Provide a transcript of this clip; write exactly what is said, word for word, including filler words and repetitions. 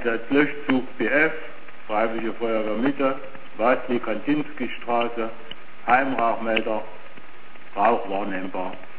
Einsatzlöschzug B F, Freiwillige Feuerwehr Mitte, Wasli-Kantinski-Straße, Heimrauchmelder, Rauch wahrnehmbar.